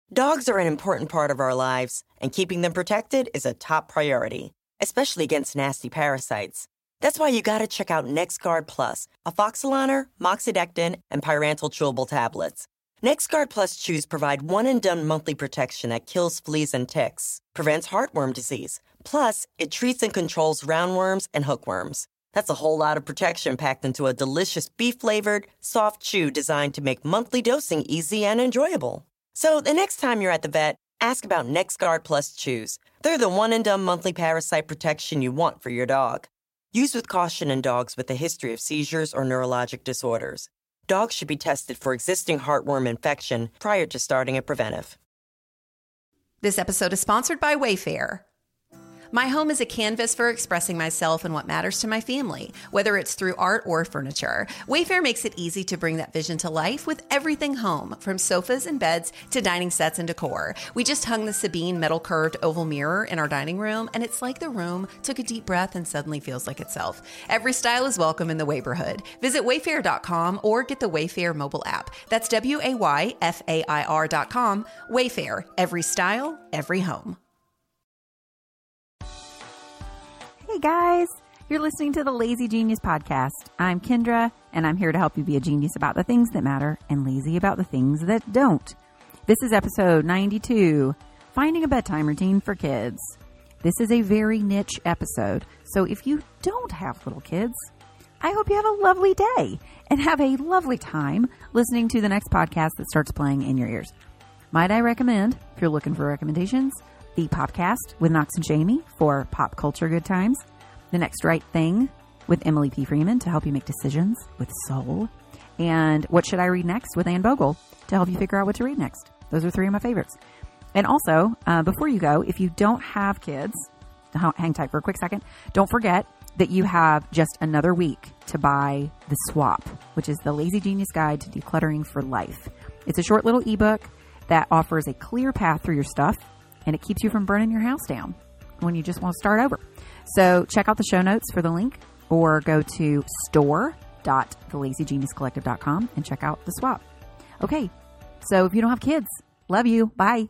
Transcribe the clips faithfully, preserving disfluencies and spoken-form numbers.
Dogs are an important part of our lives, and keeping them protected is a top priority, especially against nasty parasites. That's why you gotta check out NexGard Plus, Afoxolaner, Moxidectin, and Pyrantel chewable tablets. NexGard Plus chews provide one-and-done monthly protection that kills fleas and ticks, prevents heartworm disease. Plus, it treats and controls roundworms and hookworms. That's a whole lot of protection packed into a delicious beef-flavored, soft chew designed to make monthly dosing easy and enjoyable. So the next time you're at the vet, ask about NexGard Plus chews. They're the one-and-done monthly parasite protection you want for your dog. Use with caution in dogs with a history of seizures or neurologic disorders. Dogs should be tested for existing heartworm infection prior to starting a preventive. This episode is sponsored by Wayfair. My home is a canvas for expressing myself and what matters to my family, whether it's through art or furniture. Wayfair makes it easy to bring that vision to life with everything home, from sofas and beds to dining sets and decor. We just hung the Sabine metal curved oval mirror in our dining room, and it's like the room took a deep breath and suddenly feels like itself. Every style is welcome in the Wayborhood. Visit wayfair dot com or get the Wayfair mobile app. That's W A Y F A I R dot com. Wayfair, every style, every home. Hey guys, you're listening to the Lazy Genius Podcast. I'm Kendra, and I'm here to help you be a genius about the things that matter and lazy about the things that don't. This is episode ninety-two, Finding a Bedtime Routine for Kids. This is a very niche episode, so if you don't have little kids, I hope you have a lovely day and have a lovely time listening to the next podcast that starts playing in your ears. Might I recommend, if you're looking for recommendations, the Popcast with Knox and Jamie for pop culture good times, The Next Right Thing with Emily P. Freeman to help you make decisions with soul, and What Should I Read Next with Anne Bogle to help you figure out what to read next. Those are three of my favorites. And also, uh, before you go, if you don't have kids, hang tight for a quick second, don't forget that you have just another week to buy The Swap, which is the Lazy Genius Guide to Decluttering for Life. It's a short little ebook that offers a clear path through your stuff, and it keeps you from burning your house down when you just want to start over. So check out the show notes for the link, or go to store dot the lazy genius collective dot com and check out The Swap. Okay, so if you don't have kids, love you. Bye.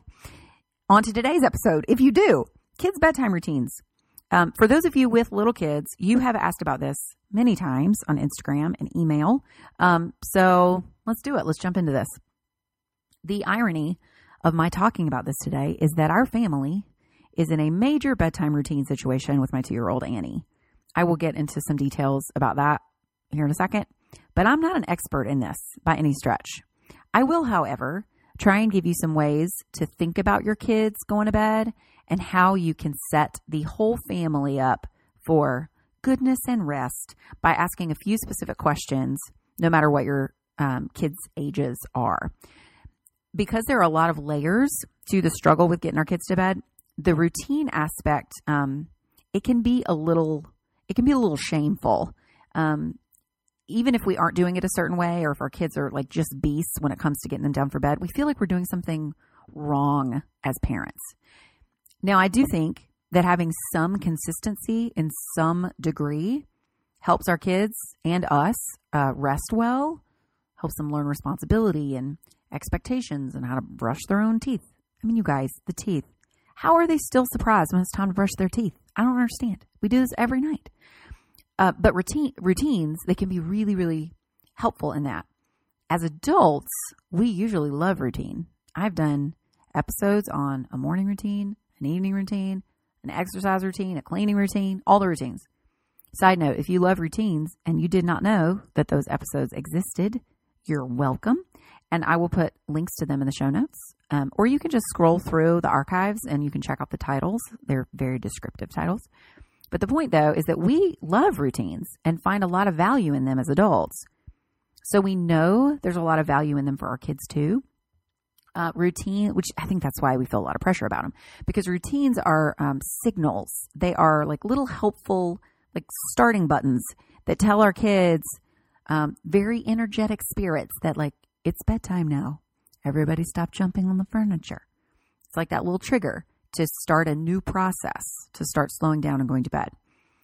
On to today's episode. If you do, kids' bedtime routines. Um, for those of you with little kids, you have asked about this many times on Instagram and email. Um, so let's do it. Let's jump into this. The irony of my talking about this today is that our family is in a major bedtime routine situation with my two-year-old Annie. I will get into some details about that here in a second, but I'm not an expert in this by any stretch. I will, however, try and give you some ways to think about your kids going to bed and how you can set the whole family up for goodness and rest by asking a few specific questions, no matter what your um, kids' ages are. Because there are a lot of layers to the struggle with getting our kids to bed, the routine aspect, um, it can be a little, it can be a little shameful. Um, even if we aren't doing it a certain way, or if our kids are like just beasts when it comes to getting them down for bed, we feel like we're doing something wrong as parents. Now, I do think that having some consistency in some degree helps our kids and us uh, rest well, helps them learn responsibility and expectations and how to brush their own teeth. I mean, you guys, the teeth. How are they still surprised when it's time to brush their teeth? I don't understand. We do this every night. Uh, but routine, routines, they can be really, really helpful in that. As adults, we usually love routine. I've done episodes on a morning routine, an evening routine, an exercise routine, a cleaning routine, all the routines. Side note, if you love routines and you did not know that those episodes existed, you're welcome. And I will put links to them in the show notes. Um, or you can just scroll through the archives and you can check out the titles. They're very descriptive titles. But the point, though, is that we love routines and find a lot of value in them as adults. So we know there's a lot of value in them for our kids, too. Uh, routine, which I think that's why we feel a lot of pressure about them. Because routines are um, signals. They are like little helpful, like starting buttons that tell our kids um, very energetic spirits that like, it's bedtime now. Everybody stop jumping on the furniture. It's like that little trigger to start a new process, to start slowing down and going to bed.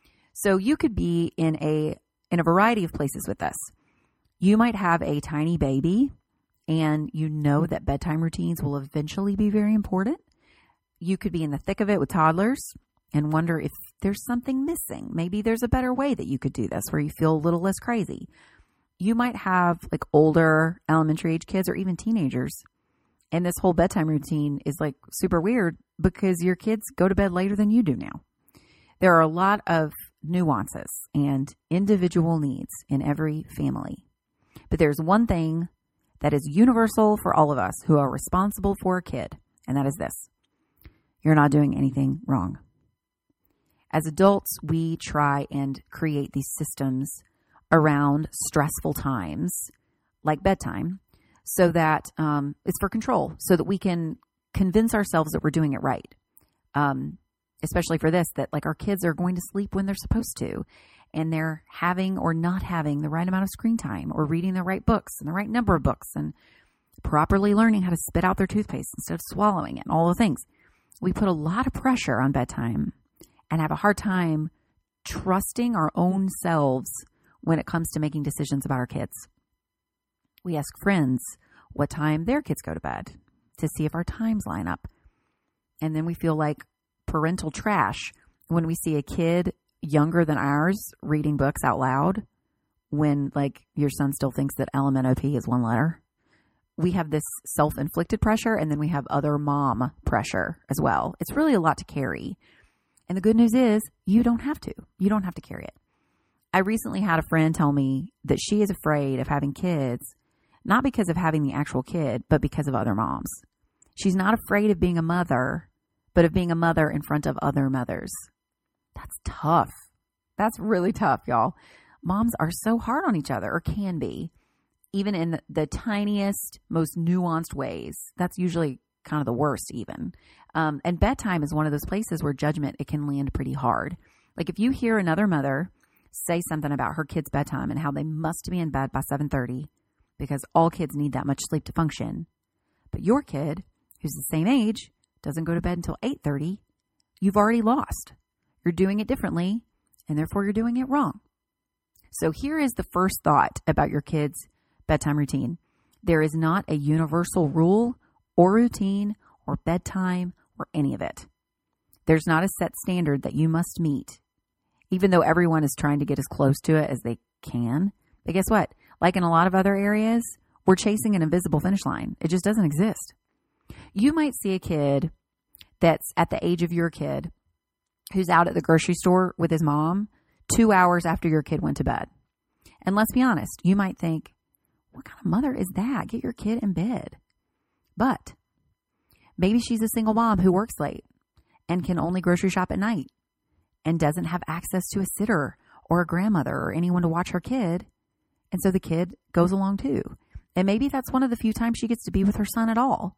So you could be in a in a variety of places with this. You might have a tiny baby and you know that bedtime routines will eventually be very important. You could be in the thick of it with toddlers and wonder if there's something missing. Maybe there's a better way that you could do this where you feel a little less crazy. You might have like older elementary age kids or even teenagers, and this whole bedtime routine is like super weird because your kids go to bed later than you do now. There are a lot of nuances and individual needs in every family. But there's one thing that is universal for all of us who are responsible for a kid, and that is this: you're not doing anything wrong. As adults, we try and create these systems around stressful times, like bedtime, so that um, it's for control, so that we can convince ourselves that we're doing it right. Um, especially for this, that like our kids are going to sleep when they're supposed to, and they're having or not having the right amount of screen time, or reading the right books and the right number of books, and properly learning how to spit out their toothpaste instead of swallowing it, and all the things. We put a lot of pressure on bedtime and have a hard time trusting our own selves when it comes to making decisions about our kids. We ask friends what time their kids go to bed to see if our times line up. And then we feel like parental trash when we see a kid younger than ours reading books out loud when like your son still thinks that L M N O P is one letter. We have this self-inflicted pressure, and then we have other mom pressure as well. It's really a lot to carry. And the good news is you don't have to. You don't have to carry it. I recently had a friend tell me that she is afraid of having kids, not because of having the actual kid, but because of other moms. She's not afraid of being a mother, but of being a mother in front of other mothers. That's tough. That's really tough, y'all. Moms are so hard on each other, or can be, even in the, the tiniest, most nuanced ways. That's usually kind of the worst even. Um, and bedtime is one of those places where judgment, it can land pretty hard. Like if you hear another mother say something about her kid's bedtime and how they must be in bed by seven thirty because all kids need that much sleep to function, but your kid, who's the same age, doesn't go to bed until eight thirty, you've already lost. You're doing it differently, and therefore you're doing it wrong. So here is the first thought about your kid's bedtime routine. There is not a universal rule or routine or bedtime or any of it. There's not a set standard that you must meet, even though everyone is trying to get as close to it as they can. But guess what? Like in a lot of other areas, we're chasing an invisible finish line. It just doesn't exist. You might see a kid that's at the age of your kid who's out at the grocery store with his mom two hours after your kid went to bed. And let's be honest, you might think, what kind of mother is that? Get your kid in bed. But maybe she's a single mom who works late and can only grocery shop at night and doesn't have access to a sitter or a grandmother or anyone to watch her kid. And so the kid goes along too. And maybe that's one of the few times she gets to be with her son at all.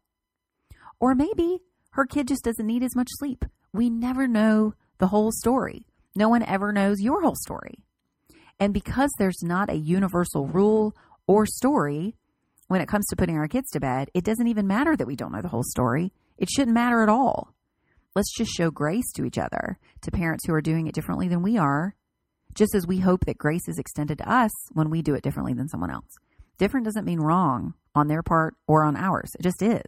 Or maybe her kid just doesn't need as much sleep. We never know the whole story. No one ever knows your whole story. And because there's not a universal rule or story when it comes to putting our kids to bed, it doesn't even matter that we don't know the whole story. It shouldn't matter at all. Let's just show grace to each other, to parents who are doing it differently than we are, just as we hope that grace is extended to us when we do it differently than someone else. Different doesn't mean wrong on their part or on ours. It just is.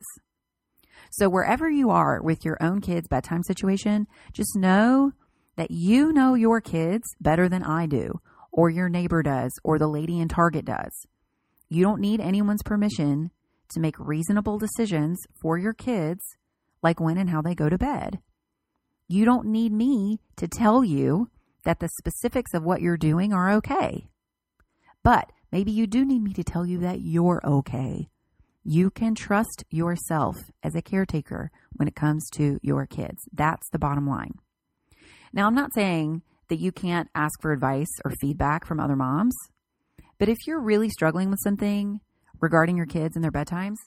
So wherever you are with your own kid's bedtime situation, just know that you know your kids better than I do, or your neighbor does, or the lady in Target does. You don't need anyone's permission to make reasonable decisions for your kids, like when and how they go to bed. You don't need me to tell you that the specifics of what you're doing are okay. But maybe you do need me to tell you that you're okay. You can trust yourself as a caretaker when it comes to your kids. That's the bottom line. Now, I'm not saying that you can't ask for advice or feedback from other moms, but if you're really struggling with something regarding your kids and their bedtimes,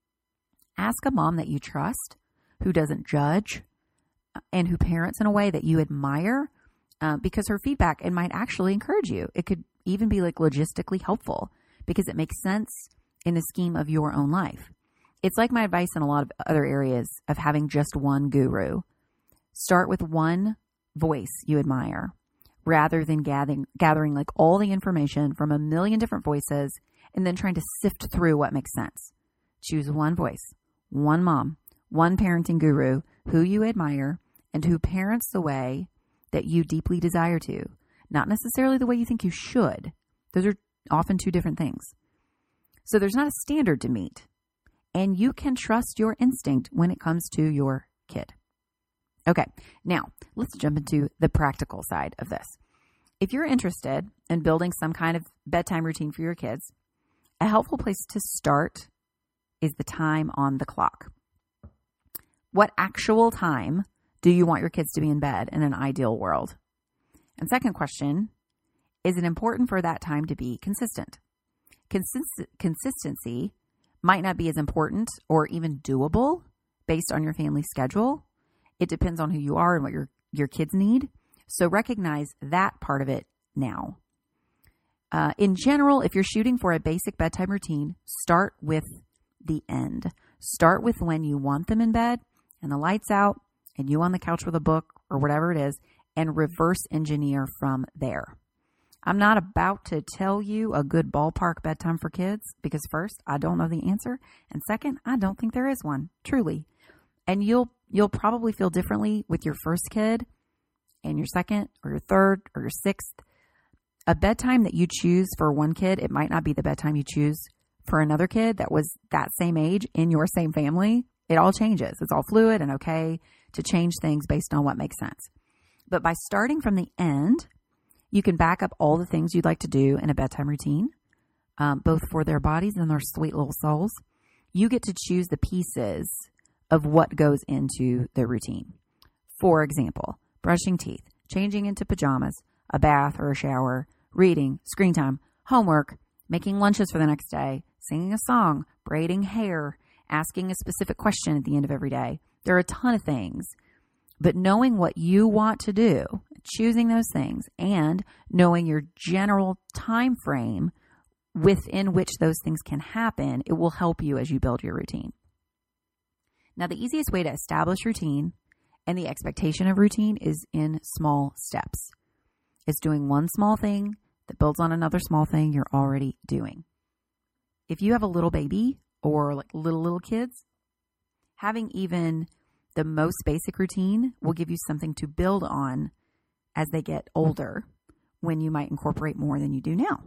ask a mom that you trust, who doesn't judge, and who parents in a way that you admire, uh, because her feedback, it might actually encourage you. It could even be like logistically helpful because it makes sense in the scheme of your own life. It's like my advice in a lot of other areas of having just one guru. Start with one voice you admire rather than gathering, gathering like all the information from a million different voices and then trying to sift through what makes sense. Choose one voice, one mom, one parenting guru who you admire and who parents the way that you deeply desire to, not necessarily the way you think you should. Those are often two different things. So there's not a standard to meet, and you can trust your instinct when it comes to your kid. Okay, now let's jump into the practical side of this. If you're interested in building some kind of bedtime routine for your kids, a helpful place to start is the time on the clock. What actual time do you want your kids to be in bed in an ideal world? And second question, is it important for that time to be consistent? Consist- consistency might not be as important or even doable based on your family schedule. It depends on who you are and what your, your kids need. So recognize that part of it now. Uh, in general, if you're shooting for a basic bedtime routine, start with the end. Start with when you want them in bed and the lights out and you on the couch with a book or whatever it is, and reverse engineer from there. I'm not about to tell you a good ballpark bedtime for kids because first, I don't know the answer. And second, I don't think there is one, truly. And you'll you'll probably feel differently with your first kid and your second or your third or your sixth. A bedtime that you choose for one kid, it might not be the bedtime you choose for another kid that was that same age in your same family. It all changes. It's all fluid and okay to change things based on what makes sense. But by starting from the end, you can back up all the things you'd like to do in a bedtime routine, um, both for their bodies and their sweet little souls. You get to choose the pieces of what goes into the routine. For example, brushing teeth, changing into pajamas, a bath or a shower, reading, screen time, homework, making lunches for the next day, singing a song, braiding hair, asking a specific question at the end of every day. There are a ton of things. But knowing what you want to do, choosing those things, and knowing your general time frame within which those things can happen, it will help you as you build your routine. Now, the easiest way to establish routine and the expectation of routine is in small steps. It's doing one small thing that builds on another small thing you're already doing. If you have a little baby or like little, little kids, having even the most basic routine will give you something to build on as they get older when you might incorporate more than you do now.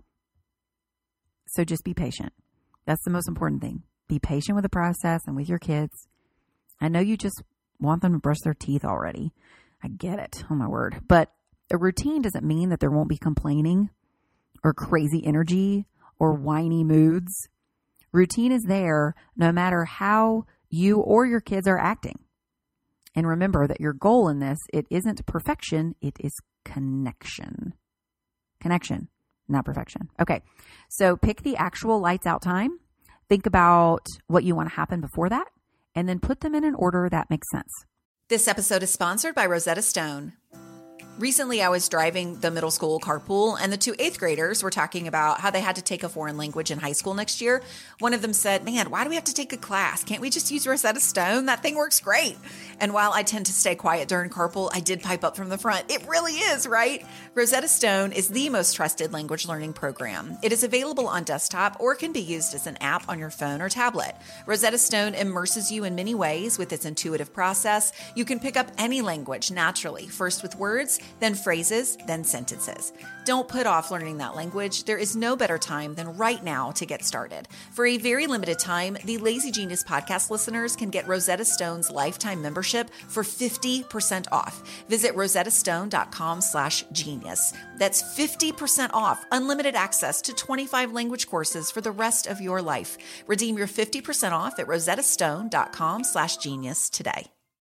So just be patient. That's the most important thing. Be patient with the process and with your kids. I know you just want them to brush their teeth already. I get it. Oh my word. But a routine doesn't mean that there won't be complaining or crazy energy or whiny moods. Routine is there no matter how you or your kids are acting. And remember that your goal in this, it isn't perfection, it is connection. Connection, not perfection. Okay, so pick the actual lights out time. Think about what you want to happen before that, and then put them in an order that makes sense. This episode is sponsored by Rosetta Stone. Recently, I was driving the middle school carpool, and the two eighth graders were talking about how they had to take a foreign language in high school next year. One of them said, man, why do we have to take a class? Can't we just use Rosetta Stone? That thing works great. And while I tend to stay quiet during carpool, I did pipe up from the front. It really is, right? Rosetta Stone is the most trusted language learning program. It is available on desktop or can be used as an app on your phone or tablet. Rosetta Stone immerses you in many ways with its intuitive process. You can pick up any language naturally, first with words, then phrases, then sentences. Don't put off learning that language. There is no better time than right now to get started. For a very limited time, the Lazy Genius podcast listeners can get Rosetta Stone's lifetime membership for fifty percent off. Visit rosettastone.com slash genius. That's fifty percent off, unlimited access to twenty-five language courses for the rest of your life. Redeem your fifty percent off at rosettastone.com slash genius today.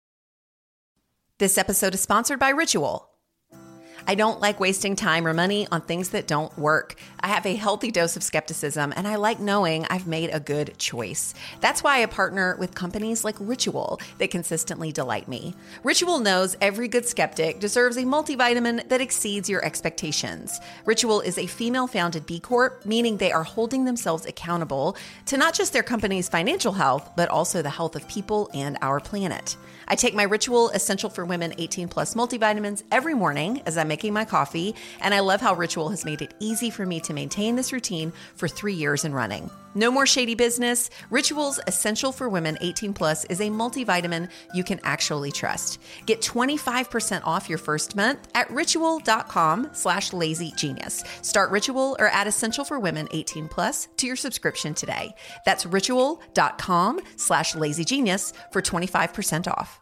This episode is sponsored by Ritual. I don't like wasting time or money on things that don't work. I have a healthy dose of skepticism, and I like knowing I've made a good choice. That's why I partner with companies like Ritual that consistently delight me. Ritual knows every good skeptic deserves a multivitamin that exceeds your expectations. Ritual is a female-founded B Corp, meaning they are holding themselves accountable to not just their company's financial health, but also the health of people and our planet. I take my Ritual Essential for Women eighteen plus multivitamins every morning as I'm making my coffee, and I love how Ritual has made it easy for me to maintain this routine for three years and running. No more shady business. Ritual's Essential for Women eighteen plus is a multivitamin you can actually trust. Get twenty-five percent off your first month at ritual.com slash lazygenius. Start Ritual or add Essential for Women eighteen plus to your subscription today. That's ritual.com slash lazygenius for twenty-five percent off.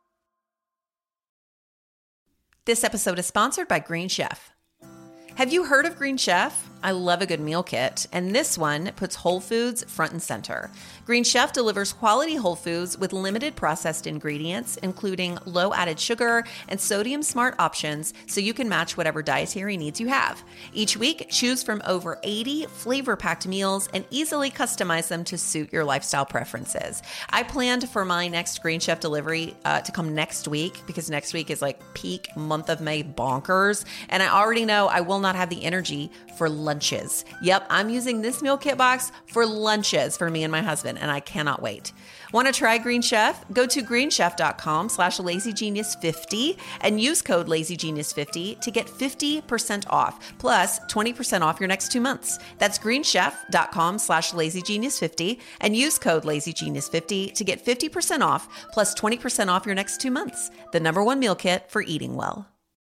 This episode is sponsored by Green Chef. Have you heard of Green Chef? I love a good meal kit, and this one puts whole foods front and center. Green Chef delivers quality whole foods with limited processed ingredients, including low added sugar and sodium smart options, so you can match whatever dietary needs you have. Each week, choose from over eighty flavor-packed meals and easily customize them to suit your lifestyle preferences. I planned for my next Green Chef delivery uh, to come next week, because next week is like peak month of May bonkers, and I already know I will not have the energy for lunches. Yep, I'm using this meal kit box for lunches for me and my husband, and I cannot wait. Want to try Green Chef? Go to greenchef.com slash lazygenius50 and use code lazygenius50 to get fifty percent off, plus twenty percent off your next two months. That's greenchef.com slash lazygenius50 and use code lazygenius50 to get fifty percent off, plus twenty percent off your next two months. The number one meal kit for eating well.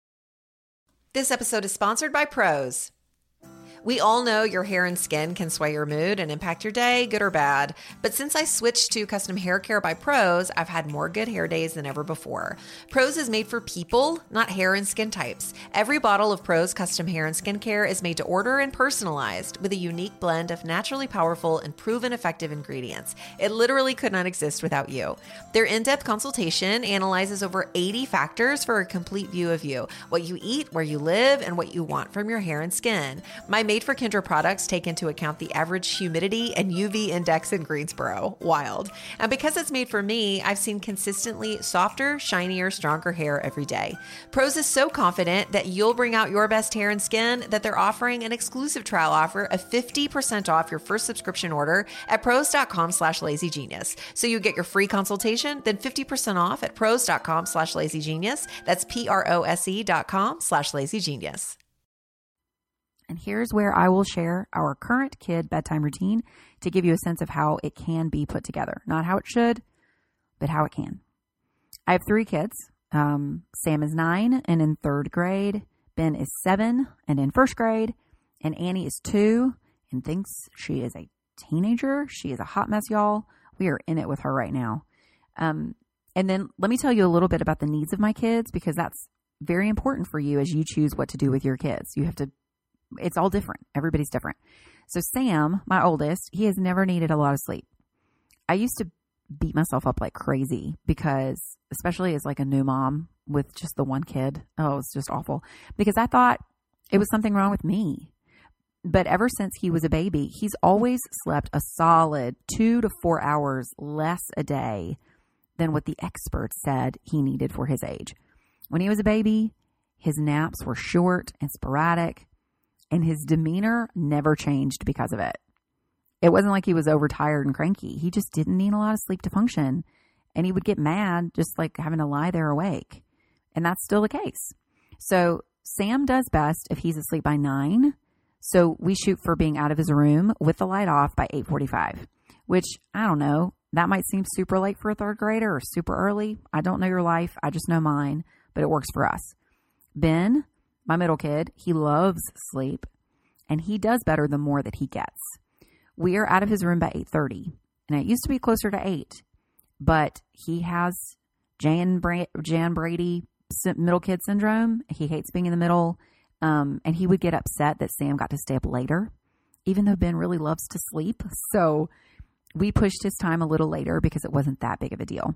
This episode is sponsored by Prose. We all know your hair and skin can sway your mood and impact your day, good or bad. But since I switched to custom hair care by Prose, I've had more good hair days than ever before. Prose is made for people, not hair and skin types. Every bottle of Prose custom hair and skin care is made to order and personalized with a unique blend of naturally powerful and proven effective ingredients. It literally could not exist without you. Their in-depth consultation analyzes over eighty factors for a complete view of you, what you eat, where you live, and what you want from your hair and skin. My Made for Kendra products take into account the average humidity and U V index in Greensboro. Wild. And because it's made for me, I've seen consistently softer, shinier, stronger hair every day. Prose is so confident that you'll bring out your best hair and skin that they're offering an exclusive trial offer of fifty percent off your first subscription order at prose.com slash lazygenius. So you get your free consultation, then fifty percent off at prose.com slash lazygenius. That's P-R-O-S-E dot com slash lazygenius. And here's where I will share our current kid bedtime routine to give you a sense of how it can be put together. Not how it should, but how it can. I have three kids. Um, Sam is nine and in third grade. Ben is seven and in first grade. And Annie is two and thinks she is a teenager. She is a hot mess, y'all. We are in it with her right now. Um, and then let me tell you a little bit about the needs of my kids, because that's very important for you as you choose what to do with your kids. You have to It's all different. Everybody's different. So Sam, my oldest, he has never needed a lot of sleep. I used to beat myself up like crazy because, especially as like a new mom with just the one kid, oh, it's just awful, because I thought it was something wrong with me. But ever since he was a baby, he's always slept a solid two to four hours less a day than what the experts said he needed for his age. When he was a baby, his naps were short and sporadic, and his demeanor never changed because of it. It wasn't like he was overtired and cranky. He just didn't need a lot of sleep to function. And he would get mad just like having to lie there awake. And that's still the case. So Sam does best if he's asleep by nine. So we shoot for being out of his room with the light off by eight forty-five, which I don't know. That might seem super late for a third grader or super early. I don't know your life. I just know mine, but it works for us. Ben, my middle kid, he loves sleep, and he does better the more that he gets. We are out of his room by eight thirty, and it used to be closer to eight, but he has Jan, Bra- Jan Brady middle kid syndrome. He hates being in the middle, um, and he would get upset that Sam got to stay up later, even though Ben really loves to sleep. So we pushed his time a little later because it wasn't that big of a deal.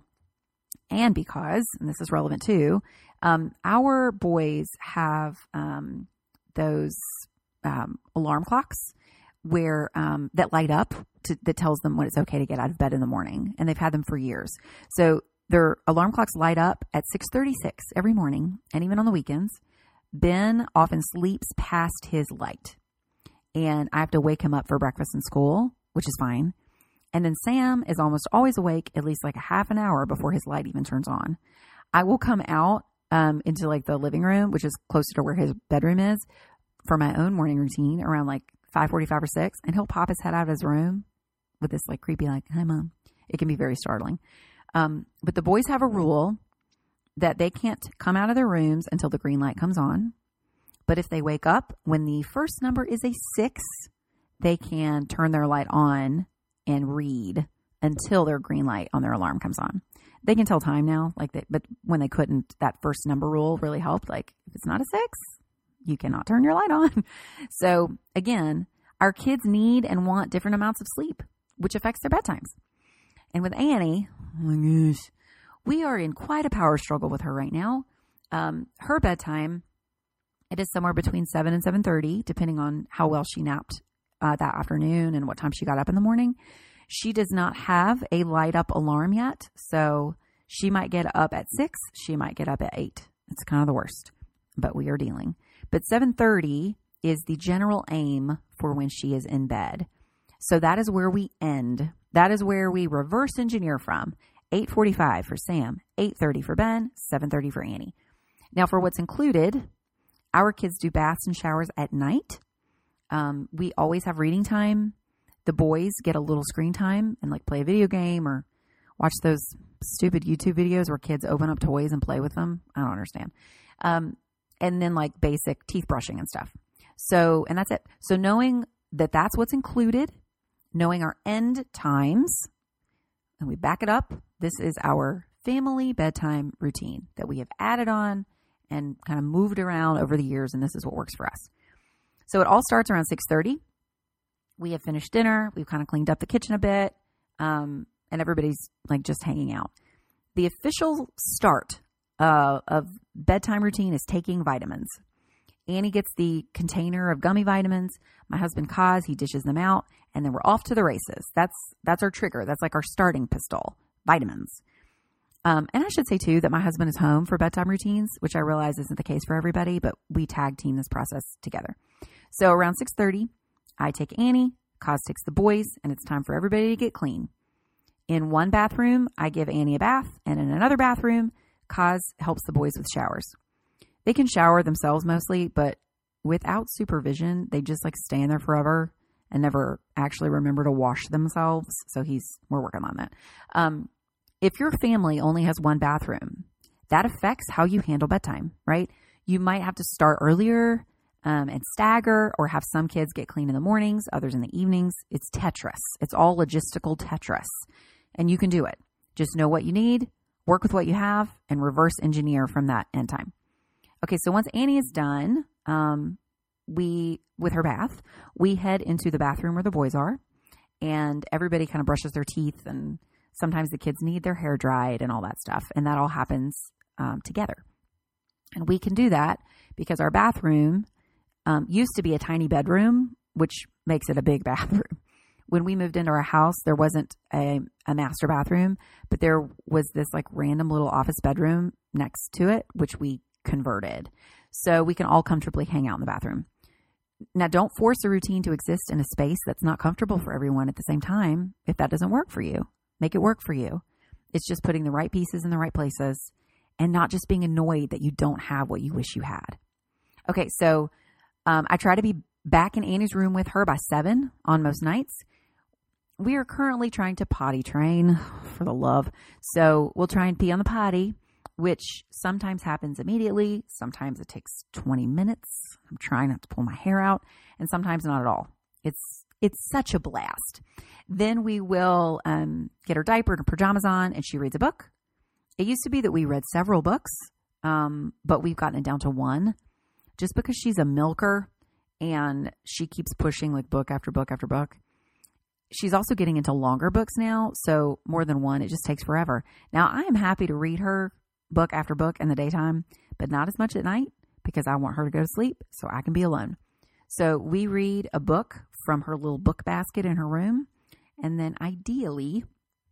And because, and this is relevant too, um, our boys have um, those um, alarm clocks where um, that light up to, that tells them when it's okay to get out of bed in the morning. And they've had them for years. So their alarm clocks light up at six thirty-six every morning, and even on the weekends. Ben often sleeps past his light, and I have to wake him up for breakfast in school, which is fine. And then Sam is almost always awake at least like a half an hour before his light even turns on. I will come out um, into like the living room, which is closer to where his bedroom is, for my own morning routine around like five forty-five or six. And he'll pop his head out of his room with this like creepy, like, hi, Mom. It can be very startling. Um, but the boys have a rule that they can't come out of their rooms until the green light comes on. But if they wake up when the first number is a six, they can turn their light on and read until their green light on their alarm comes on. They can tell time now, like they, but when they couldn't, that first number rule really helped. Like, if it's not a six, you cannot turn your light on. So again, our kids need and want different amounts of sleep, which affects their bedtimes. And with Annie, oh my gosh, we are in quite a power struggle with her right now. Um, her bedtime, it is somewhere between seven and seven thirty, depending on how well she napped uh, that afternoon and what time she got up in the morning. She does not have a light up alarm yet. So she might get up at six. She might get up at eight. It's kind of the worst, but we are dealing. But seven thirty is the general aim for when she is in bed. So that is where we end. That is where we reverse engineer from. eight forty-five for Sam, eight thirty for Ben, seven thirty for Annie. Now for what's included, our kids do baths and showers at night. Um, we always have reading time. The boys get a little screen time and like play a video game or watch those stupid YouTube videos where kids open up toys and play with them. I don't understand. Um, and then like basic teeth brushing and stuff. So, and that's it. So knowing that that's what's included, knowing our end times, and we back it up. This is our family bedtime routine that we have added on and kind of moved around over the years. And this is what works for us. So it all starts around six thirty. We have finished dinner. We've kind of cleaned up the kitchen a bit. Um, and everybody's like just hanging out. The official start uh, of bedtime routine is taking vitamins. Annie gets the container of gummy vitamins. My husband Kaz, he dishes them out, and then we're off to the races. That's that's our trigger. That's like our starting pistol, vitamins. Um, and I should say too that my husband is home for bedtime routines, which I realize isn't the case for everybody, but we tag team this process together. So around six thirty, I take Annie, Kaz takes the boys, and it's time for everybody to get clean. In one bathroom, I give Annie a bath, and in another bathroom, Kaz helps the boys with showers. They can shower themselves mostly, but without supervision, they just like stay in there forever and never actually remember to wash themselves. So he's, we're working on that. Um, if your family only has one bathroom, that affects how you handle bedtime, right? You might have to start earlier um, and stagger, or have some kids get clean in the mornings, others in the evenings. It's Tetris. It's all logistical Tetris, and you can do it. Just know what you need, work with what you have, and reverse engineer from that end time. Okay, so once Annie is done, um, we, with her bath, we head into the bathroom where the boys are, and everybody kind of brushes their teeth, and sometimes the kids need their hair dried and all that stuff, and that all happens um, together. And we can do that because our bathroom um, used to be a tiny bedroom, which makes it a big bathroom. When we moved into our house, there wasn't a, a master bathroom, but there was this like random little office bedroom next to it, which we converted. So we can all comfortably hang out in the bathroom. Now, don't force a routine to exist in a space that's not comfortable for everyone at the same time. If that doesn't work for you, make it work for you. It's just putting the right pieces in the right places and not just being annoyed that you don't have what you wish you had. Okay, so um, I try to be back in Annie's room with her by seven on most nights. We are currently trying to potty train, for the love. So we'll try and pee on the potty, which sometimes happens immediately. Sometimes it takes twenty minutes. I'm trying not to pull my hair out, and sometimes not at all. It's it's such a blast. Then we will um, get her diaper and her pajamas on, and she reads a book. It used to be that we read several books, um, but we've gotten it down to one just because she's a milker and she keeps pushing like book after book after book. She's also getting into longer books now, so more than one, it just takes forever. Now, I am happy to read her book after book in the daytime, but not as much at night because I want her to go to sleep so I can be alone. So we read a book from her little book basket in her room, and then ideally,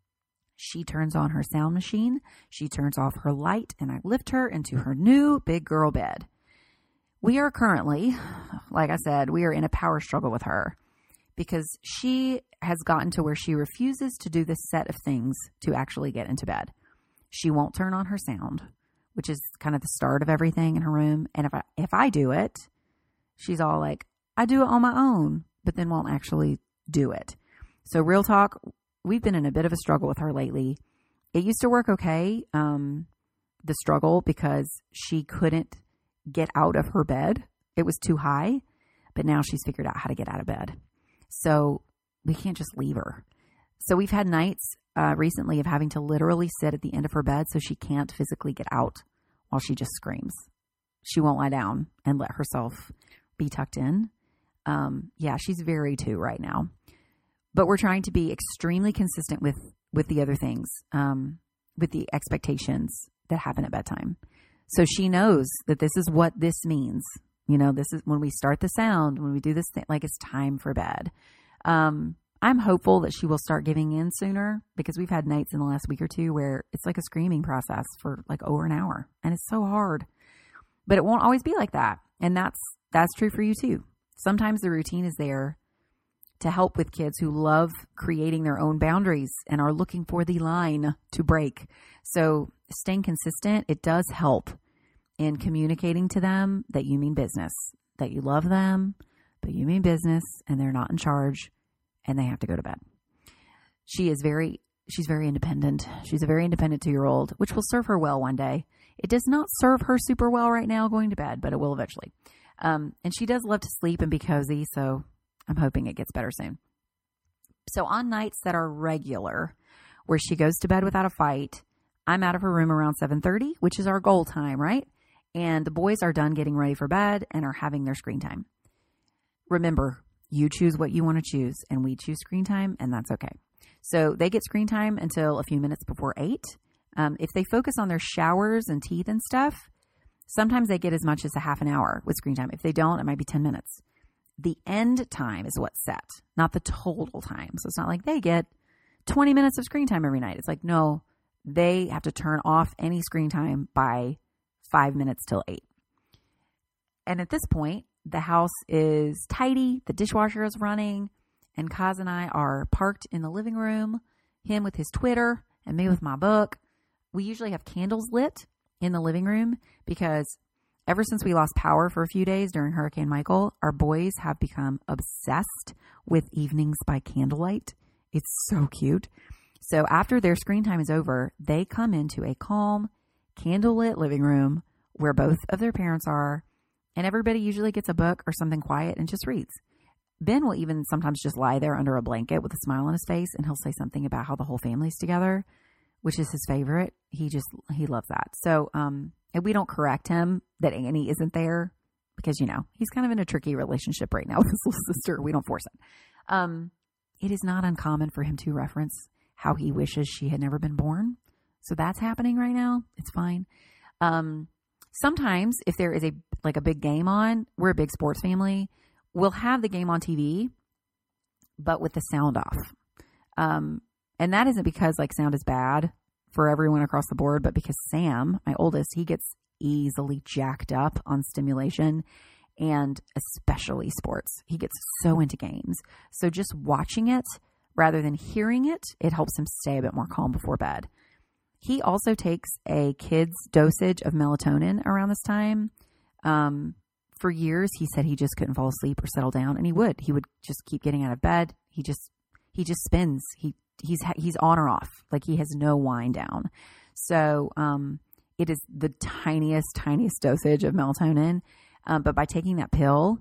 she turns on her sound machine, she turns off her light, and I lift her into her new big girl bed. We are currently, like I said, we are in a power struggle with her because she has gotten to where she refuses to do this set of things to actually get into bed. She won't turn on her sound. which is kind of the start of everything in her room. And if I, if I do it, she's all like, I do it on my own, but then won't actually do it. So real talk, we've been in a bit of a struggle with her lately. It used to work okay, um, the struggle, because she couldn't get out of her bed. It was too high, but now she's figured out how to get out of bed. So we can't just leave her. So we've had nights uh, recently of having to literally sit at the end of her bed so she can't physically get out while she just screams. She won't lie down and let herself be tucked in. Um, yeah, she's very two right now. But we're trying to be extremely consistent with, with the other things, um, with the expectations that happen at bedtime. So she knows that this is what this means. You know, this is when we start the sound, when we do this thing, like it's time for bed. Um, I'm hopeful that she will start giving in sooner, because we've had nights in the last week or two where it's like a screaming process for like over an hour, and it's so hard. But it won't always be like that. And that's, that's true for you too. Sometimes the routine is there to help with kids who love creating their own boundaries and are looking for the line to break. So staying consistent, it does help in communicating to them that you mean business, that you love them, but you mean business, and they're not in charge and they have to go to bed. She is very, she's very independent. She's a very independent two-year-old, which will serve her well one day. It does not serve her super well right now going to bed, but it will eventually. Um, and she does love to sleep and be cozy, so I'm hoping it gets better soon. So on nights that are regular, where she goes to bed without a fight, I'm out of her room around seven thirty, which is our goal time, right? And the boys are done getting ready for bed and are having their screen time. Remember, you choose what you want to choose, and we choose screen time, and that's okay. So they get screen time until a few minutes before eight. Um, if they focus on their showers and teeth and stuff, sometimes they get as much as a half an hour with screen time. If they don't, it might be ten minutes. The end time is what's set, not the total time. So it's not like they get twenty minutes of screen time every night. It's like, no, they have to turn off any screen time by five minutes till eight. And at this point, the house is tidy, the dishwasher is running, and Kaz and I are parked in the living room, him with his Twitter and me with my book. We usually have candles lit in the living room because ever since we lost power for a few days during Hurricane Michael, our boys have become obsessed with evenings by candlelight. It's so cute. So after their screen time is over, they come into a calm, candlelit living room where both of their parents are, and everybody usually gets a book or something quiet and just reads. Ben will even sometimes just lie there under a blanket with a smile on his face, and he'll say something about how the whole family's together, which is his favorite. He just, he loves that. So, um, and we don't correct him that Annie isn't there because, you know, he's kind of in a tricky relationship right now with his little sister. We don't force it. Um, it is not uncommon for him to reference how he wishes she had never been born. So that's happening right now. It's fine. Um, sometimes if there is a, like a big game on, we're a big sports family, we'll have the game on T V, but with the sound off. Um, and that isn't because like sound is bad for everyone across the board, but because Sam, my oldest, he gets easily jacked up on stimulation, and especially sports. He gets so into games. So just watching it rather than hearing it, it helps him stay a bit more calm before bed. He also takes a kid's dosage of melatonin around this time. Um, for years, he said he just couldn't fall asleep or settle down, and he would. He would just keep getting out of bed. He just, he just spins. He, he's, he's on or off. Like he has no wind down. So, um, it is the tiniest, tiniest dosage of melatonin. Um, but by taking that pill,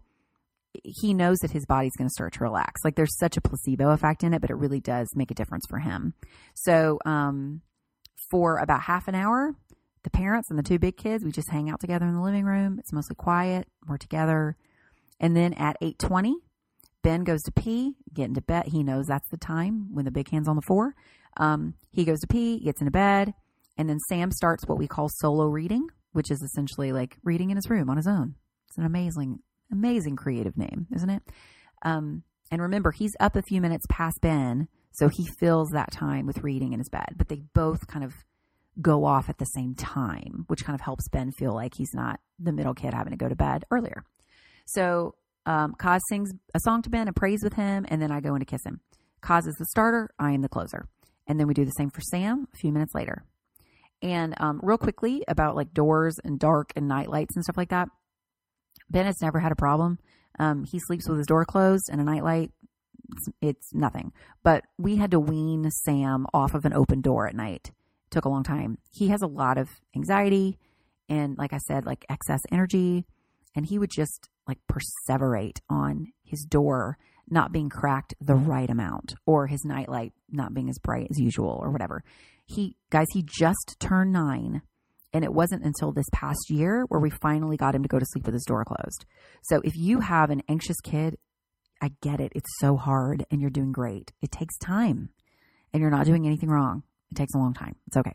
he knows that his body's going to start to relax. Like there's such a placebo effect in it, but it really does make a difference for him. So, um, for about half an hour, the parents and the two big kids, we just hang out together in the living room. It's mostly quiet. We're together. And then at eight twenty, Ben goes to pee, get into bed. He knows that's the time when the big hand's on the floor. Um, he goes to pee, gets into bed. And then Sam starts what we call solo reading, which is essentially like reading in his room on his own. It's an amazing, amazing creative name, isn't it? Um, and remember, he's up a few minutes past Ben, so he fills that time with reading in his bed. But they both kind of go off at the same time, which kind of helps Ben feel like he's not the middle kid having to go to bed earlier. So um, Kaz sings a song to Ben and prays with him, and then I go in to kiss him. Kaz is the starter, I am the closer. And then we do the same for Sam a few minutes later. And um, real quickly about like doors and dark and night lights and stuff like that. Bennett's never had a problem. Um, he sleeps with his door closed and a nightlight. It's, it's nothing. But we had to wean Sam off of an open door at night. It took a long time. He has a lot of anxiety and, like I said, like excess energy. And he would just like perseverate on his door not being cracked the right amount, or his nightlight not being as bright as usual, or whatever. He, guys, he just turned nine, and it wasn't until this past year where we finally got him to go to sleep with his door closed. So if you have an anxious kid, I get it. It's so hard, and you're doing great. It takes time, and you're not doing anything wrong. It takes a long time. It's okay.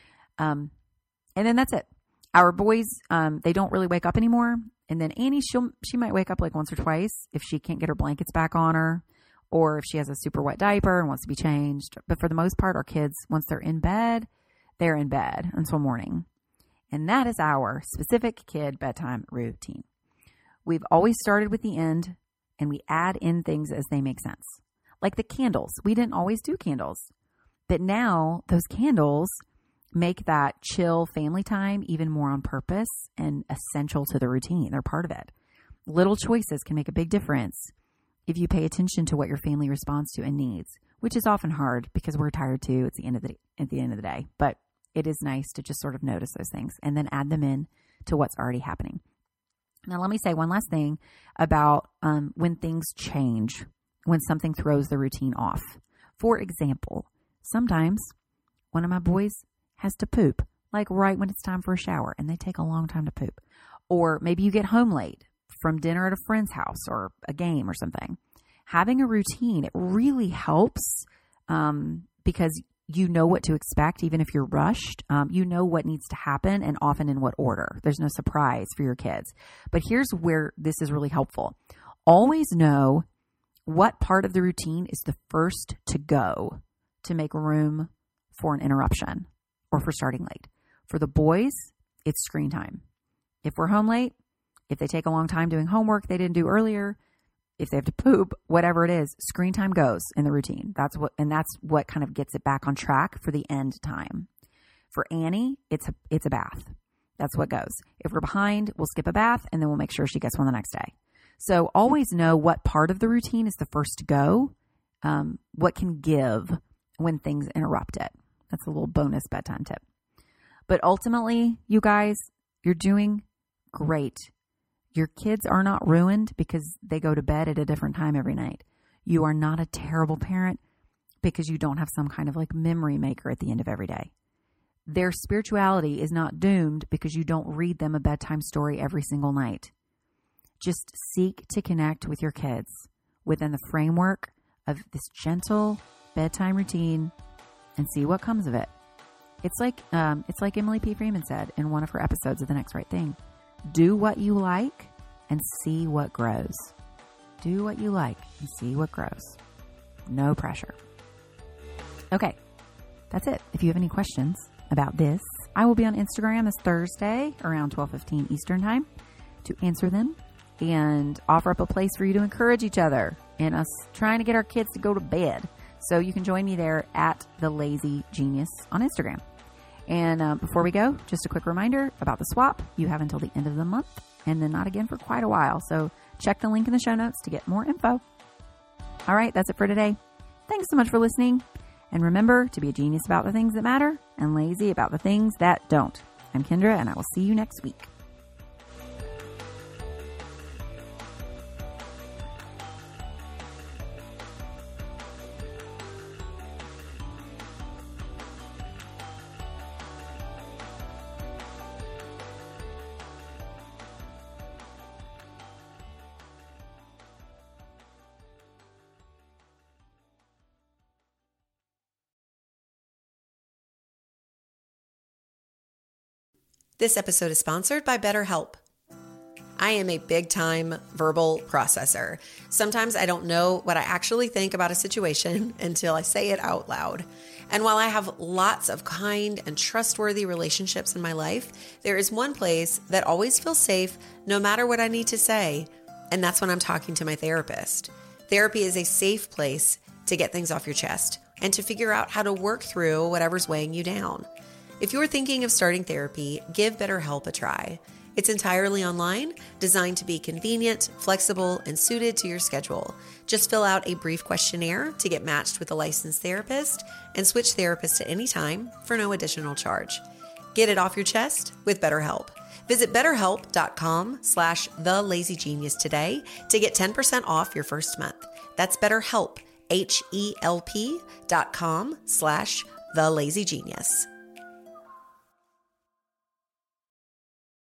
Um, and then that's it. Our boys, um, they don't really wake up anymore. And then Annie, she'll, she might wake up like once or twice if she can't get her blankets back on her, or if she has a super wet diaper and wants to be changed. But for the most part, our kids, once they're in bed, they're in bed until morning. And that is our specific kid bedtime routine. We've always started with the end, and we add in things as they make sense. Like the candles. We didn't always do candles. But now those candles make that chill family time even more on purpose and essential to the routine. They're part of it. Little choices can make a big difference if you pay attention to what your family responds to and needs, which is often hard because we're tired too at the end of the at the end of the day. But it is nice to just sort of notice those things and then add them in to what's already happening. Now, let me say one last thing about um, when things change, when something throws the routine off. For example, sometimes one of my boys has to poop, like right when it's time for a shower, and they take a long time to poop. Or maybe you get home late from dinner at a friend's house or a game or something. Having a routine, it really helps um, because you know what to expect, even if you're rushed. Um, you know what needs to happen and often in what order. There's no surprise for your kids. But here's where this is really helpful. Always know what part of the routine is the first to go to make room for an interruption or for starting late. For the boys, it's screen time. If we're home late, if they take a long time doing homework they didn't do earlier, if they have to poop, whatever it is, screen time goes in the routine. That's what, and that's what kind of gets it back on track for the end time. For Annie, it's a, it's a bath. That's what goes. If we're behind, we'll skip a bath and then we'll make sure she gets one the next day. So always know what part of the routine is the first to go, um, what can give when things interrupt it. That's a little bonus bedtime tip. But ultimately, you guys, you're doing great. Your kids are not ruined because they go to bed at a different time every night. You are not a terrible parent because you don't have some kind of like memory maker at the end of every day. Their spirituality is not doomed because you don't read them a bedtime story every single night. Just seek to connect with your kids within the framework of this gentle bedtime routine and see what comes of it. It's like um, it's like Emily P. Freeman said in one of her episodes of The Next Right Thing. Do what you like and see what grows. Do what you like and see what grows. No pressure. Okay, that's it. If you have any questions about this, I will be on Instagram this Thursday around twelve fifteen Eastern Time to answer them and offer up a place for you to encourage each other in us trying to get our kids to go to bed. So you can join me there at The Lazy Genius on Instagram. And uh, before we go, just a quick reminder about the swap. You have until the end of the month and then not again for quite a while. So check the link in the show notes to get more info. All right, that's it for today. Thanks so much for listening. And remember to be a genius about the things that matter and lazy about the things that don't. I'm Kendra, and I will see you next week. This episode is sponsored by BetterHelp. I am a big-time verbal processor. Sometimes I don't know what I actually think about a situation until I say it out loud. And while I have lots of kind and trustworthy relationships in my life, there is one place that always feels safe no matter what I need to say, and that's when I'm talking to my therapist. Therapy is a safe place to get things off your chest and to figure out how to work through whatever's weighing you down. If you're thinking of starting therapy, give BetterHelp a try. It's entirely online, designed to be convenient, flexible, and suited to your schedule. Just fill out a brief questionnaire to get matched with a licensed therapist and switch therapists at any time for no additional charge. Get it off your chest with BetterHelp. Visit betterhelp.com slash thelazygenius today to get ten percent off your first month. That's BetterHelp, H E L P dot com slash thelazygenius.